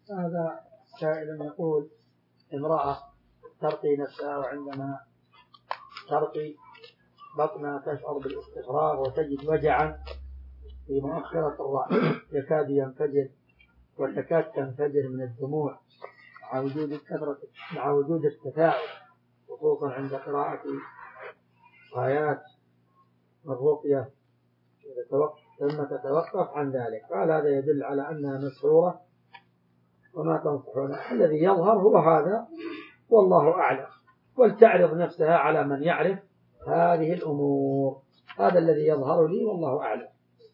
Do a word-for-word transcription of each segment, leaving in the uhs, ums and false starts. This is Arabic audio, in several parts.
هذا سائل يقول امرأة ترقي نفسها وعندما ترقي بطنها تشعر بالاستفراغ وتجد وجعا في مؤخرة الرأس يكاد ينفجر وتكاد تنفجر من الدموع مع وجود كثرة مع وجود التفاعل خصوصا عند قراءة آيات الرقية ثم تتوقف عن ذلك. قال هذا يدل على أنها مسحورة وما تنصحون. الذي يظهر هو هذا والله أعلم، ولتعرض نفسها على من يعرف هذه الأمور. هذا الذي يظهر لي والله أعلم.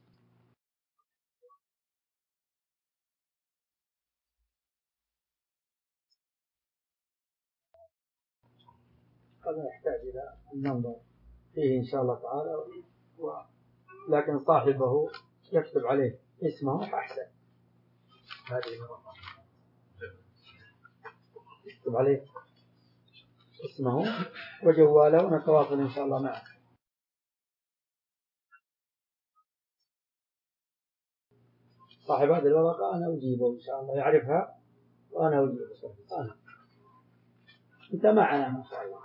هذا يحتاج إلى النظر فيه إن شاء الله تعالى، لكن صاحبه يكتب عليه اسمه فأحسن. هذه مرة يكتب عليه اسمه وجواله ونتواصل إن شاء الله معه. صاحب هذه الورقة أنا أجيبه إن شاء الله، يعرفها وأنا أجيبه. أنا أنت معنا إن شاء الله.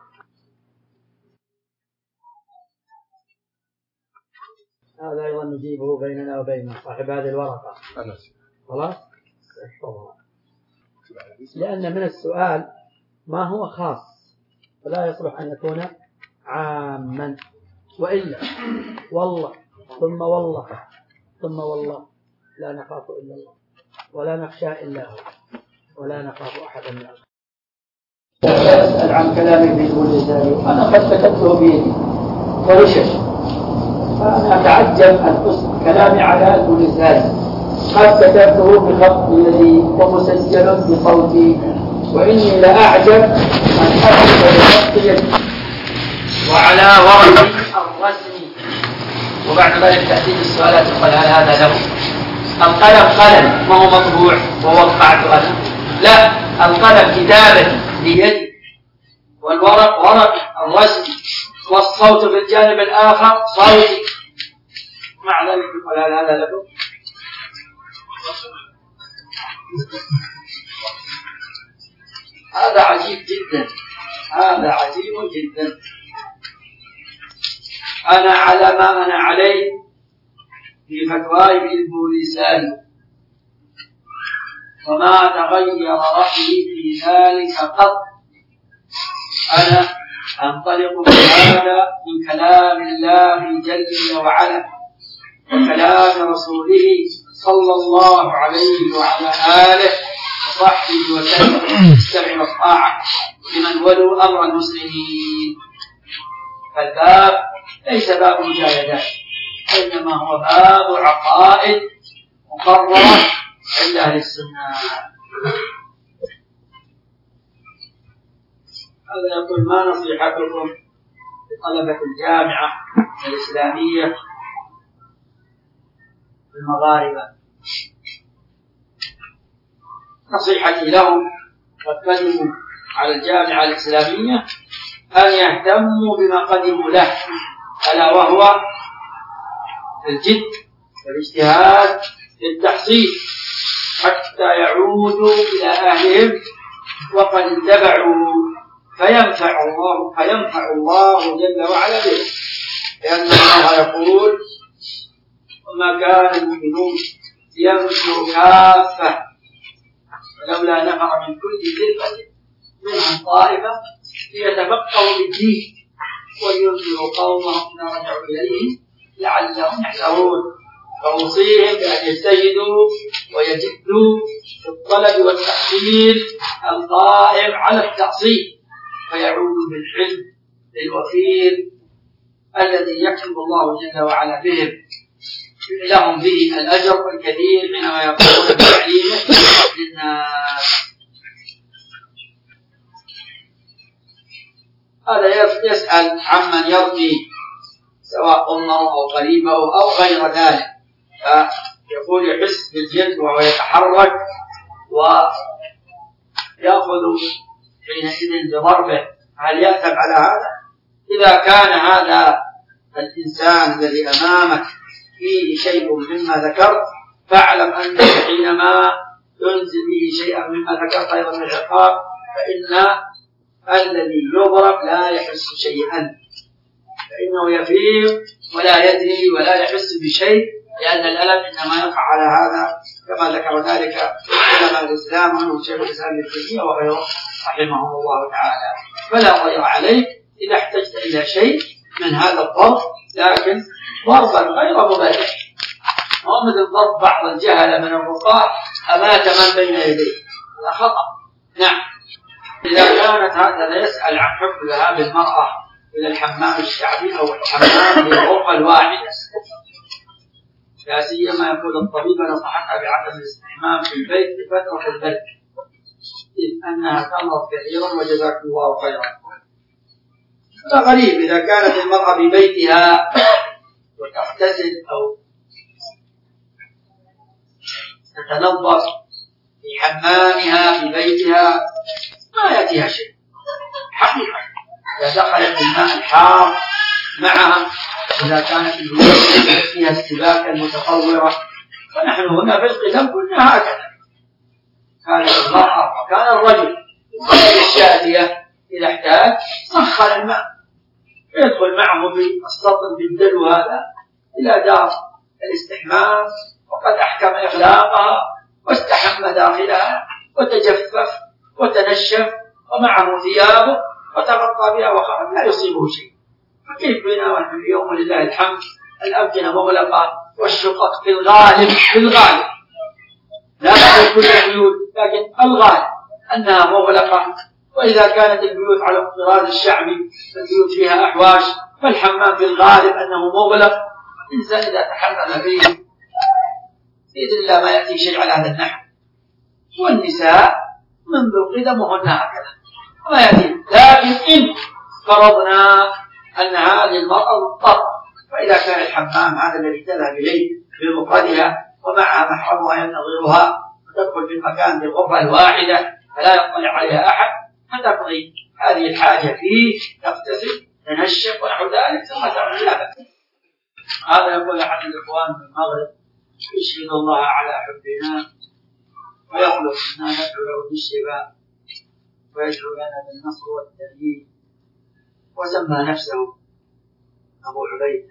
هذا أيضا نجيبه بيننا وبينه صاحب هذه الورقة. خلاص احفظها، لأن من السؤال ما هو خاص فلا يصلح أن يكون عاما، وإلا والله ثم والله ثم والله لا نخاف إلا الله ولا نخشى إلا هو ولا نخاف أحدا من الله. أسأل عن كلامي في لساني أنا قد كتبته بيدي ورشش، فأنا أتعجب أن أسأل كلامي على لساني قد كتبته بخط يدي ومسجل بصوتي، وإني لأعجب أن أكتب بخط يدي وعلى ورقي الرسمي. وبعد ذلك تأتي السؤالات يقول هل هذا له؟ القلم قلم ما هو مطبوع ووقعت أنا، لا، القلم كتابة بيدي والورق ورق الرسمي والصوت بالجانب الآخر صوتي. مع ذلك يقول هل هذا له؟ هذا عجيب جدا، هذا عجيب جدا. أنا على ما أنا عليه في فتواي بالبوليسان وما تغير رأيي في ذلك قط. أنا أنطلق بهذا من كلام الله جل وعلا وكلام رسوله صلى الله عليه وعلى آله وصحبه وسلم السمع والطاعة لمن ولوا أمر المسلمين. فالباب ليس باب مجاهدات، إنما هو باب عقائد مقررة عند أهل السنة. هذا يقول ما نصيحتكم لطلبة الجامعة الإسلامية المغاربة؟ نصيحتي لهم قد قدموا على الجامعة الإسلامية أن يهتموا بما قدموا له، ألا وهو الجد والاجتهاد في التحصيل حتى يعودوا إلى أهلهم وقد اتبعوا فينفع الله فينفع الله جل وعلا به، لأن الله يقول وما كان المؤمنون لينفروا كافة ولولا نفر من كل فرقة منهم طائفة ليتفقهوا بالدين ولينذروا قومهم إذا رجعوا إليهم لعلهم يحذرون. فأوصيهم بأن يجتهدوا ويجدوا في الطلب والتحصيل القائم على التحصيل فيعودوا بالعلم الوفير الذي يكتب الله جل وعلا بهم لهم به الأجر الكثير حينما يقومون بتعليمه للناس. هذا يسأل عمن يرقي سواء أمه أو قريبه أو غير ذلك، فيقول يحس بالجلد وهو يتحرك ويأخذ حينئذ بضربه، هل يأثم على هذا؟ إذا كان هذا الإنسان الذي أمامك فيه شيء مما ذكرت فاعلم أنك حينما تنزل به شيئا مما ذكرت أيضا من العقاب، فإن الذي يضرب لا يحس شيئا، فإنه يفيق ولا يدري ولا يحس بشيء، لأن الألم إنما يقع على هذا كما ذكر ذلك علماء الإسلام ومنهم شيخ الإسلام ابن تيمية وغيره رحمهم الله تعالى. فلا ضير عليك إذا احتجت إلى شيء من هذا الضرب، لكن ضربا غير مبرح، هو مثل ضرب بعض الجهل من الرقاة أمات من بين يديه، هذا خطأ. نعم. إذا كانت هكذا يسأل عن حكم ذهاب المرأة إلى الحمام الشعبي أو الحمام بالغرفة الواحدة، لا سيما يقول الطبيب نصحتها بعدم الاستحمام في البيت لفترة البرد إذ أنها تمرض كثيرا وجزاك الله خيرا. هذا غريب إذا كانت المرأة ببيتها وتغتسل أو تتنظف في حمامها في بيتها ما يأتيها شيء حقيقة. إذا دخلت الماء الحار معها، إذا كانت البيوت فيها السباكة المتطورة، فنحن هنا في القدم كنا هكذا، كانت المرأة وكان الرجل الشاتية إذا احتاج سخن الماء يدخل معه في السطل بالدلو هذا إلى دار الاستحمام، وقد أحكم إغلاقها واستحم داخلها وتجفف وتنشف ومعه ثيابه وتغطى بها وخرج لا يصيبه شيء. فكيف بنا ونحن اليوم ولله الحمد الأمكنة مغلقة والشقق في الغالب في الغالب لا في كل البيوت لكن الغالب أنها مغلقة، وإذا كانت البيوت على الطراز الشعبي البيوت فيها أحواش فالحمام في الغالب أنه مغلق. الإنسان إذا تحمم فيه بإذن الله ما يأتي شيء على هذا النحو. والنساء منذ قدمهن هكذا ما يأتي، لكن إن فرضنا أن هذه المرأة مضطرة، فإذا كان الحمام هذا الذي تذهب إليه بمفردها ومعها محرمها ينتظرها وتدخل في المكان بالغرفة الواحدة فلا يطلع عليها أحد، فتقضي هذه الحاجة فيه، تغتسل تنشف ونحو ذلك ثم تعود لا بأس. هذا يقول أحد الإخوان من المغرب: يشهد الله على حبنا ويخلق منا ندعو له بالشفاء ويدعو لنا بالنصر والتأييد، وسمى نفسه أبو عبيد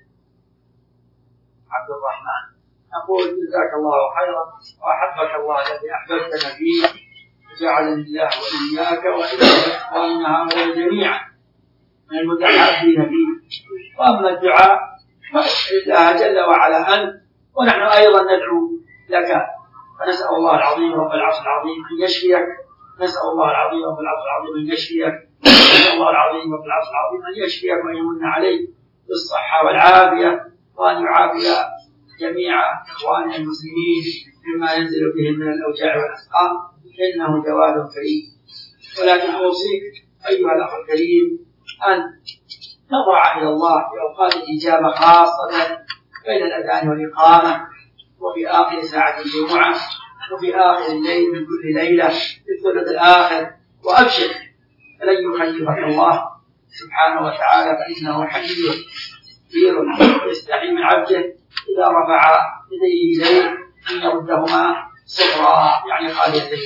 عبد الرحمن. نقول جزاك الله خيرا وأحبك الله الذي أحببتنا فيه وجعلني الله وإياك وإلى إخواننا هؤلاء جميعا من المتحابين فيه. وأما الدعاء فاسأل الله جل وعلا أنت، ونحن أيضا ندعو لك، فنسأل الله العظيم رب العرش العظيم أن يشفيك، نسأل الله العظيم رب العرش العظيم أن يشفيك، نسأل الله العظيم رب العرش العظيم أن يشفيك وأن يمن عليك بالصحة والعافية، وأن يعافي جميع إخواننا المسلمين مما ينزل بهم من الأوجاع والأسقام، إنه جواد كريم. ولكن أوصيك أيها الأخ الكريم أن نضرع إلى الله في أوقات الإجابة خاصة بين الأذان والإقامة، وفي آخر ساعة الجمعة، وفي آخر الليل من كل ليلة في الثلث الآخر، وأبشر فلن يخيبك الله سبحانه وتعالى، فإنه حي كبير يستحي من عبده إذا رفع يديه إليه أن يردهما صفرا يعني خاليتين.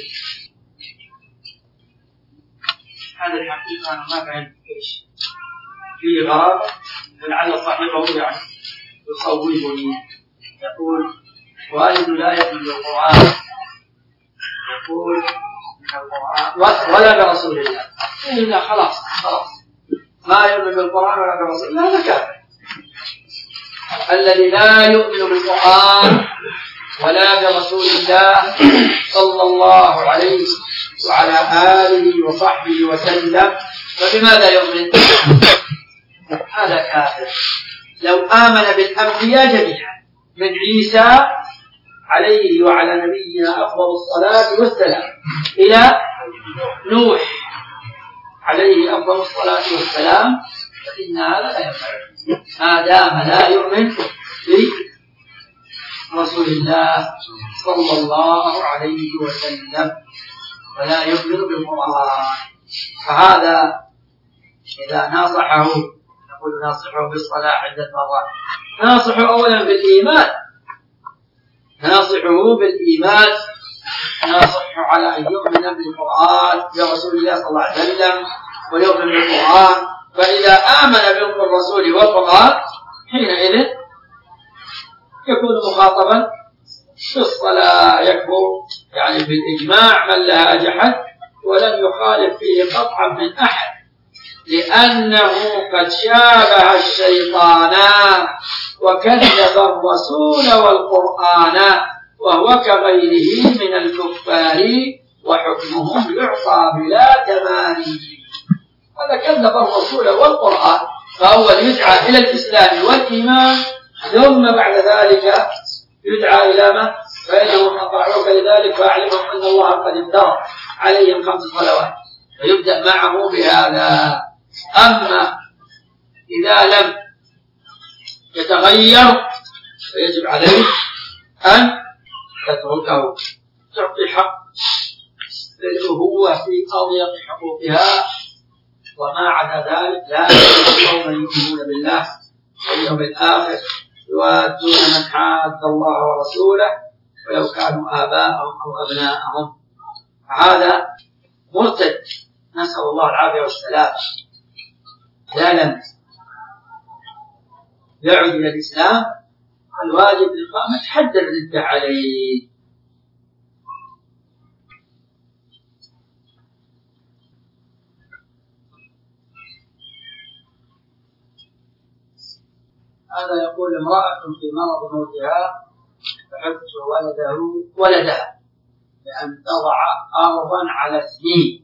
هذا الحقيقة أنا ما فهمت إيش فيه غرابة، فلعل صاحبه يعني يصوبني. يقول: والد لا يؤمن بالقرآن، يقول من القرآن ولا برسول الله. إلا خلاص خلاص ما يؤمن بالقرآن ولا برسول الله هذا كافر. الذي لا يؤمن بالقرآن ولا برسول الله صلى الله عليه وعلى آله وصحبه وسلم فبماذا يؤمن؟ هذا كافر. لو آمن بالأنبياء جميعا من عيسى عليه وعلى نبينا أفضل الصلاة والسلام إلى نوح عليه أفضل الصلاة والسلام، فإن هذا لا ينفع ما دام لا يؤمن برسول الله صلى الله عليه وسلم ولا يؤمن بالقرآن. فهذا إذا ناصحه نقول ناصحه بالصلاة عدة مرات، ناصحه أولا بالإيمان، ناصحه بالإيمان لا يصح على أن يؤمن بالقرآن برسول الله صلى الله عليه وسلم ويؤمن بالقرآن. فإذا آمن بالرسول والقرآن حينئذ يكون مخاطبا في الصلاة، يكفر يعني بالإجماع من لها جحد، ولن يخالف فيه قطعا من أحد، لأنه قد شابه الشيطان وكذب الرسول والقرآن وهو كغيره من الكفار وحكمهم يعطى بلا تمارين. هذا كذب الرسول والقرآن، فهو يدعى إلى الإسلام والإيمان، ثم بعد ذلك يدعى إلى ما فإنهم أطاعوك لذلك فأعلمهم أن الله قد افترض عليهم خمس صلوات، فيبدأ معه بهذا. أما إذا لم يتغير فيجب عليه أن تتركه، تعطي حق للأبوة في أضيق حقوقها، وما عدا ذلك لا يؤمنون يؤمنون بالله واليوم الآخر يوادون من حاد الله ورسوله ولو كانوا آباءهم أو أبناءهم. هذا مرتد، نسأل الله العافية والسلام. إذا لم يعد إلى الإسلام الواجب إقامة حد الردة عليه. هذا يقول امرأة في مرض موتها فحبت ولده ولدها بأن تضع أرضا على اسمه،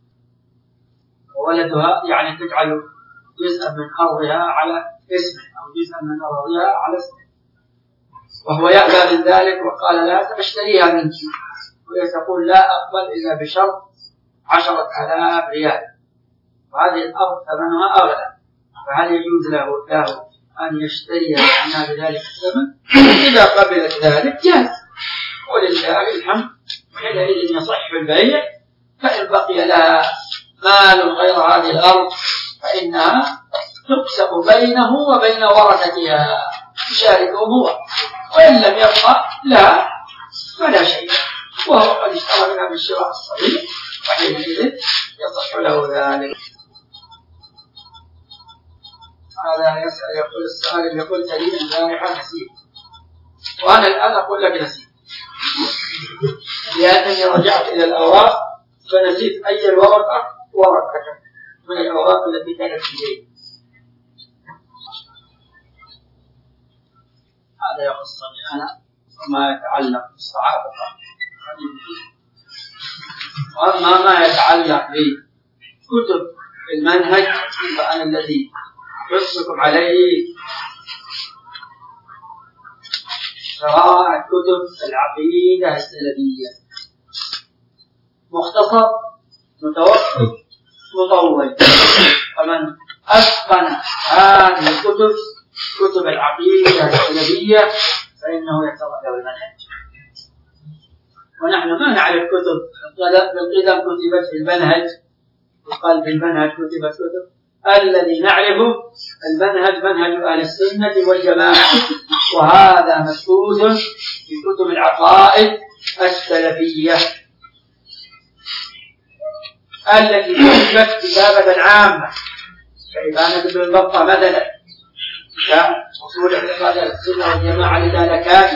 وولدها يعني تجعل جزءا من أرضها على اسمه أو جزءا من أرضها على اسمه، وهو يأبى من ذلك وقال لا تشتريها منك، وهي تقول لا أقبل إلا بشرط عشرة آلاف ريال، وهذه الأرض ثمنها أغلى، فهل يجوز له له أن يشتري عنها بذلك الثمن؟ إذا قبلت ذلك جاز، ولله الحمد، حينئذ يصح البيع. فإن بقي لها مال غير هذه الأرض فإنها تقسم بينه وبين ورثتها، يشاركه هو، وإن لم يبقى لها فلا شيء، وهو قد اشترى منها بالشراء الصحيح، وحينئذ يصح له ذلك. هذا يسأل يقول السائل يقول تلين البارحة نسيت، وأنا الآن أقول لك نسيت، لأنني رجعت إلى الأوراق فنسيت أي الورقة ورقة من الأوراق التي كانت في جيبي. هذا يخصني أنا وما يتعلق بالصحابة، وأما ما يتعلق بكتب المنهج فأنا الذي يحثكم عليه قراءة كتب العقيدة السلفية، مختصر متوسط مطول، فمن أتقن هذه الكتب كتب العقيدة السلفية فإنه يتبع له المنهج. ونحن ما نعرف كتب بالقدم كتبت في المنهج، وقال في المنهج كتبت كتب، الذي نعرفه المنهج منهج أهل السنة والجماعة، وهذا مسكوت في كتب العقائد السلفية التي كتبت كتابة عامة كإبانة ابن بطة مثلا، كأصول اعتقاد السنة والجماعة للالكائي،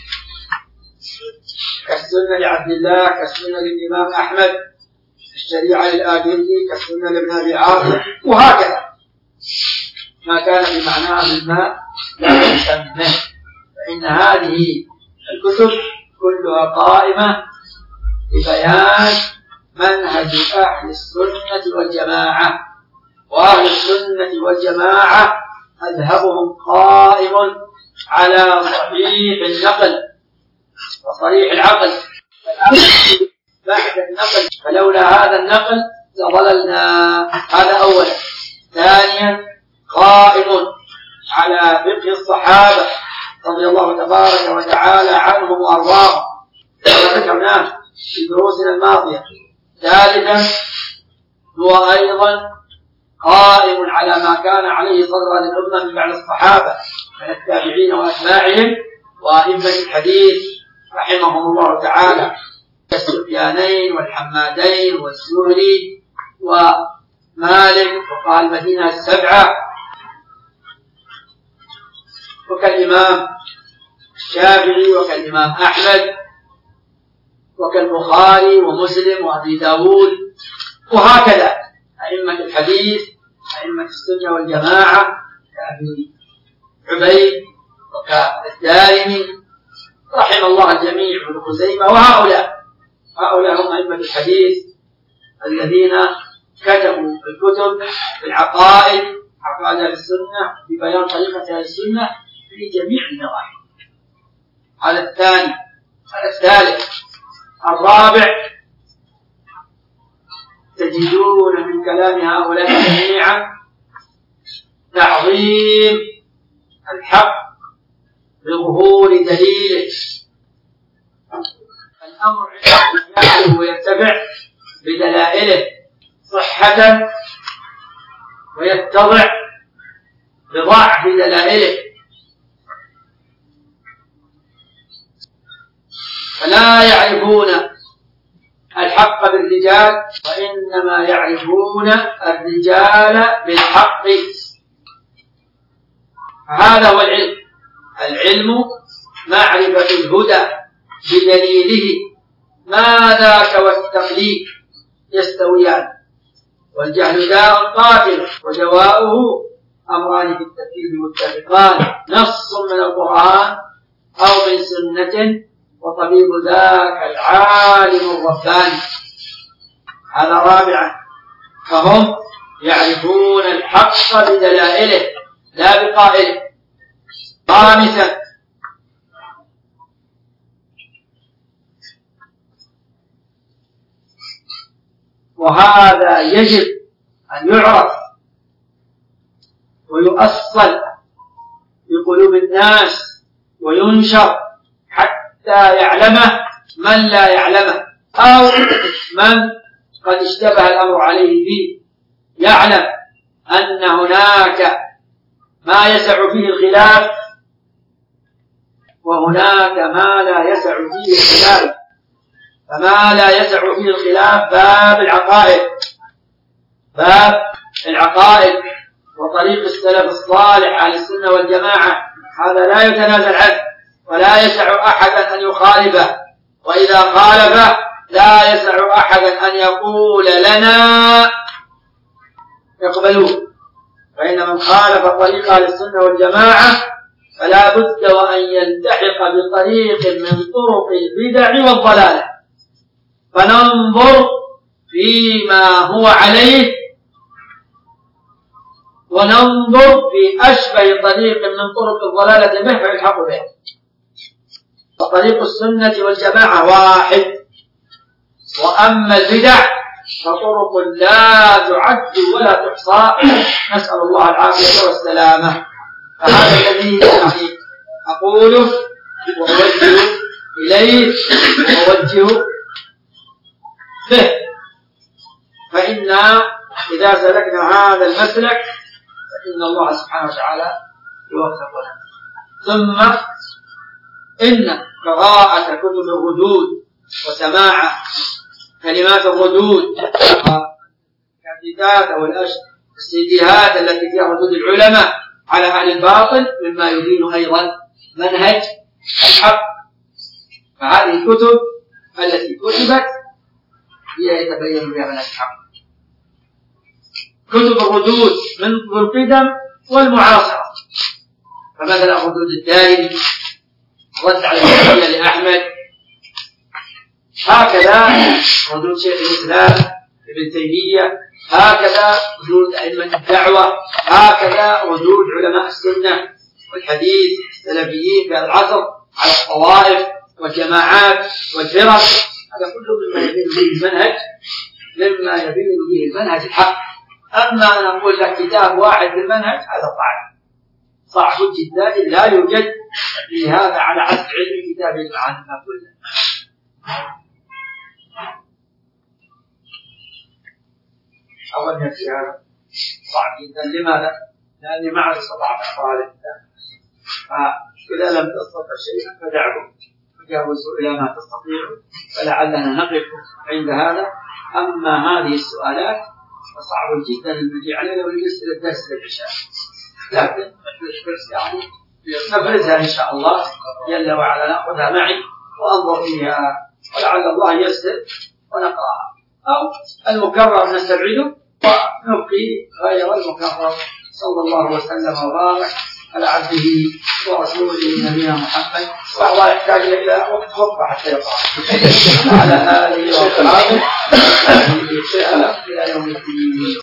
كالسنة لعبد الله، كالسنة للإمام أحمد، الشريعة للآجري، كالسنة لابن أبي عاصم، وهكذا ما كان بمعناه مما لا يسمى. فإن هذه الكتب كلها قائمة ببيان منهج أهل السنة والجماعة، وأهل السنة والجماعة مذهبهم قائم على صحيح النقل وصريح العقل بعد النقل، فلولا هذا النقل لضللنا. هذا أولا. ثانيا قائم على فقه الصحابة رضي الله تبارك وتعالى عنهم وأرضاهم كما ذكرناه في دروسنا الماضية. ثالثا هو أيضا قائم على ما كان عليه صدر الأمة من بعد الصحابة من التابعين وأتباعهم وأئمة الحديث رحمهم الله تعالى. السفيانين والحمادين والزهري ومالك وقال المدينة السبعة، وكالإمام الشافعي وكالإمام أحمد وكالبخاري ومسلم وأبي داود، وهكذا أئمة الحديث أئمة السنة والجماعة كأبي عبيد وكالدارمي رحم الله الجميع من خزيمة، وهؤلاء هؤلاء هم أئمة الحديث الذين كتبوا الكتب في العقائد عقائد السنة ببيان طريقة السنة في جميع النواحي. هذا الثاني. هذا الثالث. الرابع، تجدون من كلام هؤلاء جميعا تعظيم الحق بظهور دليله. الأمر يعرف ويتبع بدلائله صحة ويتضع بضعف دلائله، فلا يعرفون الحق بالرجال وإنما يعرفون الرجال بالحق. هذا هو العلم. العلم معرفة الهدى بدليله، ما ذاك والتقليد يستويان، والجهل داء قاتل ودواؤه أمران في التركيب متفقان، نص من القرآن أو من سنة وطبيب ذاك العالم الرباني. هذا رابعا، فهم يعرفون الحق بدلائله لا بقائله. خامسا، وهذا يجب أن يعرف ويؤصل في قلوب الناس وينشر حتى يعلمه من لا يعلمه أو من قد اشتبه الأمر عليه فيه، يعلم أن هناك ما يسع فيه الخلاف وهناك ما لا يسع فيه الخلاف. فما لا يسع فيه الخلاف باب العقائد، باب العقائد وطريق السلف الصالح على السنة والجماعة، هذا لا يتنازل عنه ولا يسع أحدا أن يخالفه، وإذا خالفه لا يسع أحدا أن يقول لنا يقبلوه. فإن من خالف طريق أهل السنة والجماعة فلا بد وأن يلتحق بطريق من طرق البدع والضلالة، فننظر فيما هو عليه وننظر في أشبه طريق من طرق الضلالة به فيلحق به. فطريق السنة والجماعة واحد، وأما البدع فطرق لا تعد ولا تحصى، نسأل الله العافية والسلامة. فهذا الذي يعني أقوله وأوجه إليه وأوجه به، فإن إذا سلكنا هذا المسلك فإن الله سبحانه وتعالى يوفقنا. ثم إن قراءة كتب الردود وسماع كلمات الردود والكاتبات أو السيديهات التي فيها ردود العلماء على أهل الباطل مما يدين أيضا منهج الحق. فهذه الكتب التي كتبت هي يتبين بها منهج الحق. كتب الردود من القدم والمعاصرة، فمثلا ردود الدارمي، رد على الجهمية لأحمد، هكذا ردود شيخ الإسلام ابن تيمية، هكذا ردود أئمة الدعوة، هكذا ردود علماء السنة والحديث السلفيين في العصر على الطوائف والجماعات والفرق. هذا كله مما يبين به المنهج، مما يبين به المنهج الحق. أما أن أقول لك كتاب واحد للمنهج هذا صعب صعب جدا، لا يوجد في هذا على حسب علم كتاب المعاني كله. أول نفسي هذا صعب جدا. لماذا؟ لأني ما استطعت أقرأ الكتاب، فإذا لم تستطع شيئا فدعه، تجاوزوا إلى ما تستطيعوا، فلعلنا نقف عند هذا. أما هذه السؤالات فصعب جدا المجيء عليها لو نجلس إلى الدرس العشاء، لكن يعني نبرزها إن شاء الله جل وعلا، نأخذها معي وأنظر فيها ولعل الله ييسر ونقرأها، أو المكرر نستبعده ونبقي غير المكرر. صلى الله وسلم وبارك على عبده ورسوله نبينا محمد، والله يحتاج إلى وقت خطبة حتى يقرأ على آله وصحبه إلى يوم الدين.